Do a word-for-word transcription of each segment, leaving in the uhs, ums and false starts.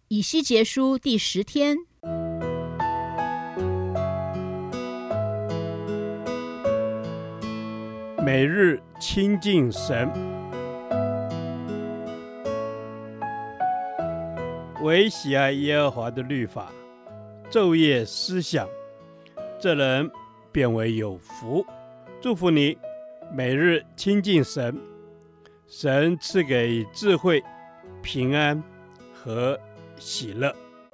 以西结书第十天， 每日亲近神，唯喜爱耶和华的律法，昼夜思想，这人便为有福。祝福你，每日亲近神，神赐给智慧、平安和喜乐。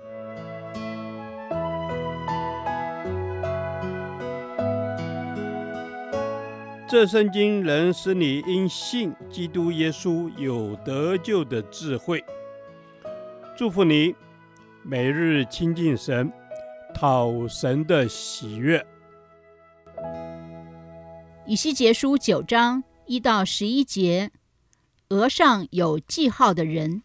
这圣经能使你因信基督耶稣有得救的智慧。祝福你，每日亲近神，讨神的喜悦。 以西结书九章一到十一节，额上有记号的人。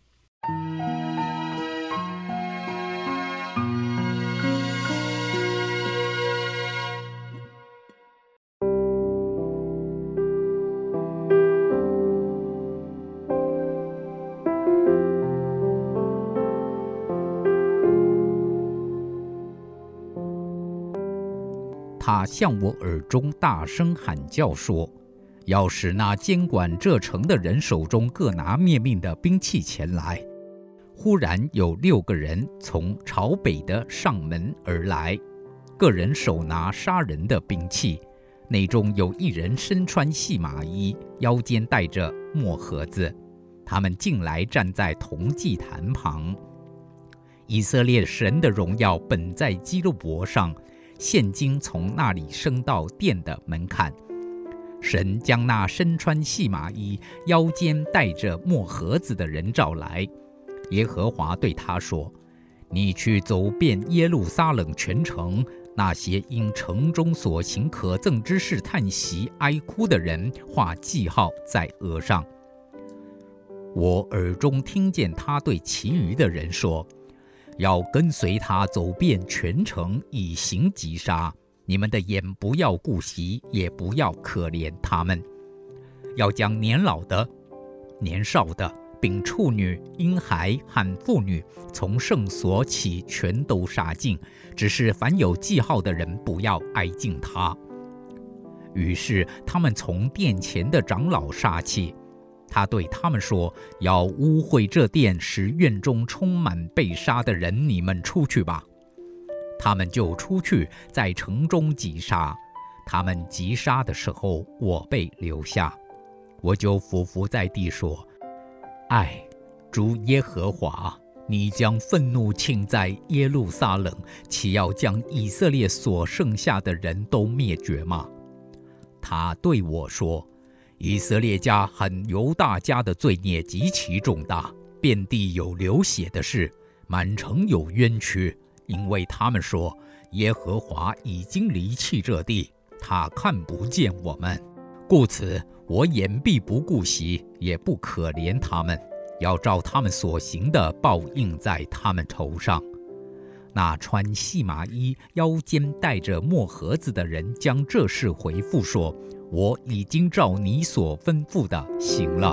他向我耳中大声喊叫说，要使那监管这城的人手中各拿灭命的兵器前来。忽然有六个人从朝北的上门而来，个人手拿杀人的兵器，内中有一人身穿细麻衣，腰间带着墨盒子。他们进来站在铜祭坛旁。以色列神的荣耀本在基路伯上，现今从那里升到殿的门槛。神将那身穿细麻衣、腰间带着墨盒子的人召来。耶和华对他说，你去走遍耶路撒冷全城，那些因城中所行可憎之事叹息哀哭的人，画记号在额上。我耳中听见他对其余的人说，要跟随他走遍全城，以行击杀。你们的眼不要顾惜，也不要可怜他们，要将年老的、年少的，并处女、婴孩和妇女，从圣所起全都杀尽，只是凡有记号的人，不要挨近他。于是他们从殿前的长老杀起。他对他们说，要污秽这殿，使院中充满被杀的人，你们出去吧。他们就出去，在城中击杀。他们击杀的时候，我被留下，我就俯伏在地说，唉，主耶和华，你将愤怒倾在耶路撒冷，岂要将以色列所剩下的人都灭绝吗？他对我说，以色列家和犹大家的罪孽极其重大，遍地有流血的事，满城有冤屈，因为他们说，耶和华已经离弃这地，他看不见我们，故此我眼必不顾惜，也不可怜他们，要照他们所行的报应在他们头上。那穿细麻衣、腰间带着墨盒子的人将这事回复说，我已经照你所吩咐的行了。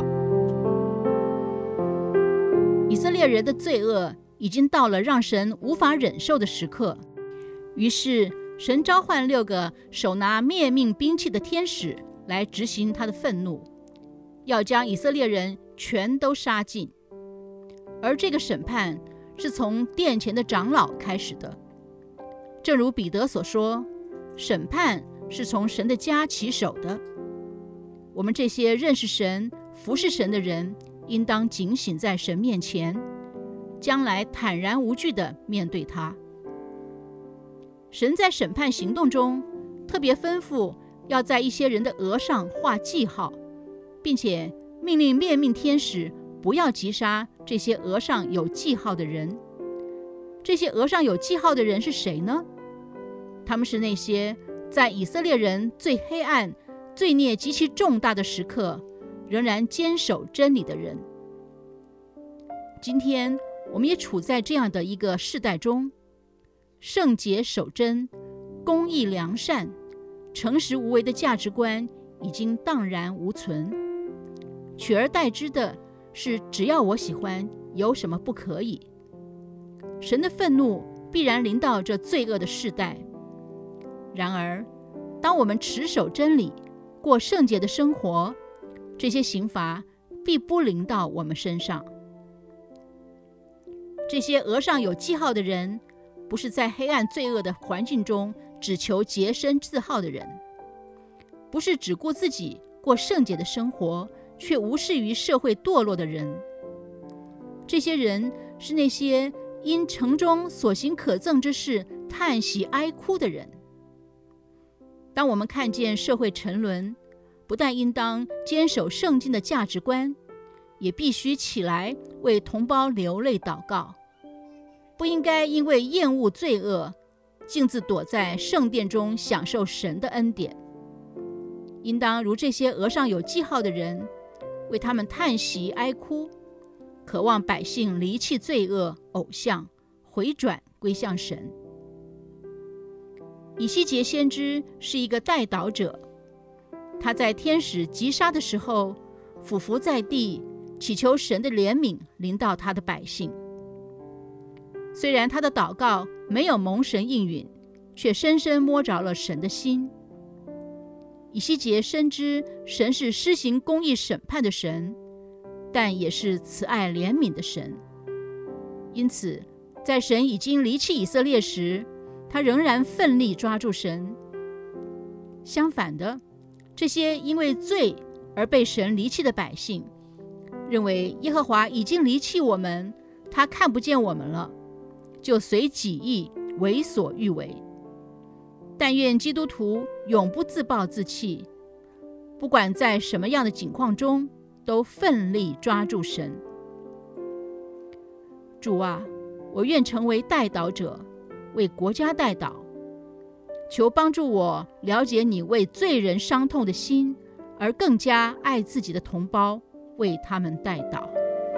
以色列人的罪恶已经到了让神无法忍受的时刻，于是神召唤六个手拿灭命兵器的天使来执行他的愤怒，要将以色列人全都杀尽。而这个审判是从殿前的长老开始的。正如彼得所说，审判是从神的家起手的。我们这些认识神、服侍神的人，应当警醒在神面前，将来坦然无惧地面对他。神在审判行动中特别吩咐要在一些人的额上画记号，并且命令灭命天使不要击杀这些额上有记号的人。这些额上有记号的人是谁呢？他们是那些在以色列人最黑暗、罪孽极其重大的时刻，仍然坚守真理的人。今天我们也处在这样的一个世代中，圣洁守真、公义良善、诚实无为的价值观已经荡然无存，取而代之的是只要我喜欢，有什么不可以？ 神的愤怒必然临到这罪恶的世代。然而，当我们持守真理，过圣洁的生活，这些刑罚必不临到我们身上。这些额上有记号的人，不是在黑暗罪恶的环境中只求洁身自好的人，不是只顾自己过圣洁的生活，却无视于社会堕落的人。这些人是那些因城中所行可憎之事叹息哀哭的人。当我们看见社会沉沦，不但应当坚守圣经的价值观，也必须起来为同胞流泪祷告，不应该因为厌恶罪恶，径自躲在圣殿中享受神的恩典。应当如这些额上有记号的人，为他们叹息哀哭，渴望百姓离弃罪恶偶像，回转归向神。以西结先知是一个代祷者，他在天使击杀的时候俯伏在地，祈求神的怜悯临到他的百姓。虽然他的祷告没有蒙神应允，却深深摸着了神的心。以西结深知神是施行公义审判的神，但也是慈爱怜悯的神。因此，在神已经离弃以色列时，他仍然奋力抓住神。相反的，这些因为罪而被神离弃的百姓，认为耶和华已经离弃我们，他看不见我们了，就随己意为所欲为。但愿基督徒永不自暴自弃，不管在什么样的境况中，都奋力抓住神。主啊，我愿成为代祷者，为国家代祷，求帮助我了解你为罪人伤痛的心，而更加爱自己的同胞，为他们代祷。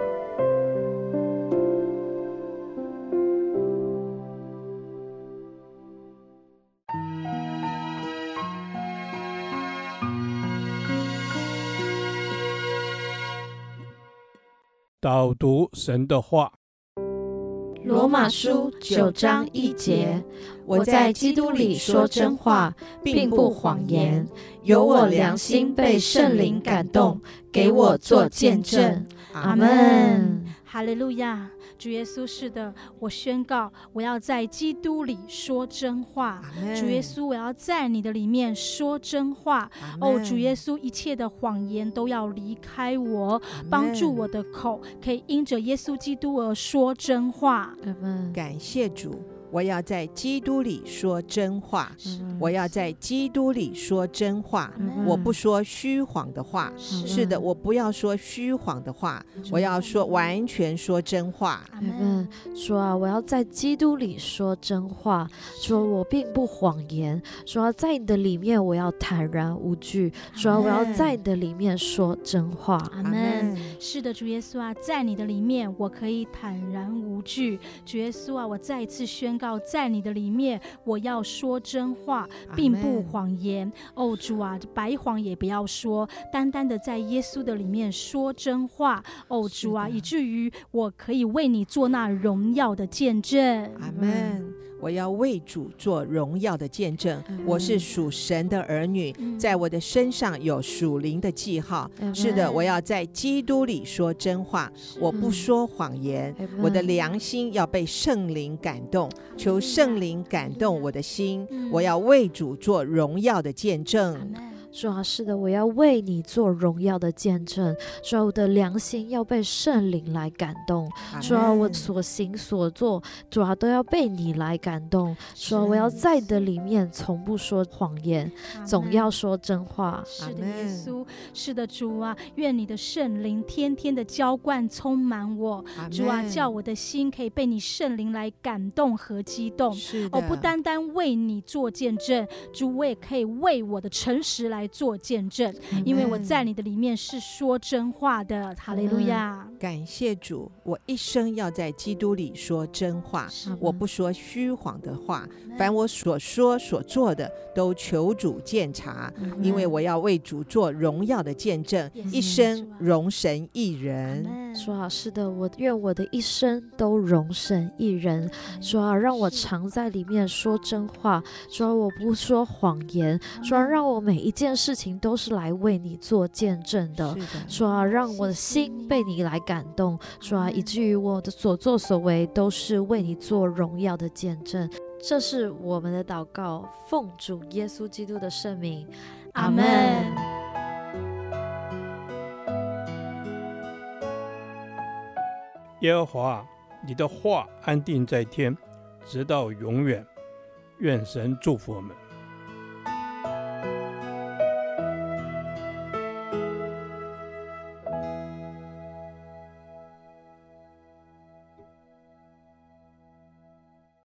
导读神的话。 罗马书九章一节，我在基督里说真话，并不谎言，有我良心被圣灵感动，给我做见证。阿们。 哈利路亚！主耶稣，是的，我宣告，我要在基督里说真话。主耶稣，我要在你的里面说真话。哦，主耶稣，一切的谎言都要离开我，帮助我的口可以因着耶稣基督而说真话。 感谢主，我要在基督里说真话，我要在基督里说真话，我不说虚谎的话。是的，我不要说虚谎的话，我要说完全说真话。 说啊，我要在基督里说真话，说我并不谎言，说在你的里面我要坦然无惧，说我要在你的里面说真话。 阿们。是的，主耶稣啊，在你的里面我可以坦然无惧。主耶稣啊，我再一次宣告，在你的里面我要说真话，并不谎言。哦，主啊，白谎也不要说，单单的在耶稣的里面说真话。哦，主啊，以至于我可以为你做那荣耀的见证。 阿们。我要为主做荣耀的见证，我是属神的儿女，在我的身上有属灵的记号。是的，我要在基督里说真话，我不说谎言。我的良心要被圣灵感动，求圣灵感动我的心，我要为主做荣耀的见证。 主啊，是的，我要为你做荣耀的见证。主啊，我的良心要被圣灵来感动。主啊，我所行所做，主啊，都要被你来感动。主啊，我要在你的里面从不说谎言，总要说真话。 是的，耶稣，是的，主啊，愿你的圣灵天天的浇灌充满我。主啊，叫我的心可以被你圣灵来感动和激动。哦，不单单为你做见证，主，我也可以为我的诚实来来做见证，因为我在你的里面是说真话的。哈利路亚！ 感谢主，我一生要在基督里说真话，我不说虚谎的话，凡我所说所做的都求主鉴察，因为我要为主做荣耀的见证，一生荣神益人。 主啊，是的，我愿我的一生都荣神益人。主啊，让我常在里面说真话。主啊，我不说谎言。主啊，让我每一件事情都是来为你做见证的。主啊，让我的心被你来感动。主啊，以至于我的所作所为都是为你做荣耀的见证。这是我们的祷告，奉主耶稣基督的圣名， 阿们。 耶和华，你的话安定在天，直到永远。愿神祝福我们。